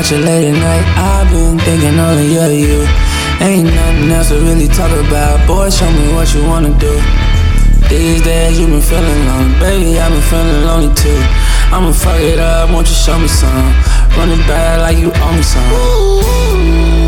about you late at night. I've been thinking only of you. Ain't nothing else to really talk about. Boy, show me what you wanna do. These days you been feeling lonely, baby, I been feeling lonely too. I'ma fuck it up, won't you show me some? Run it back like you owe me some.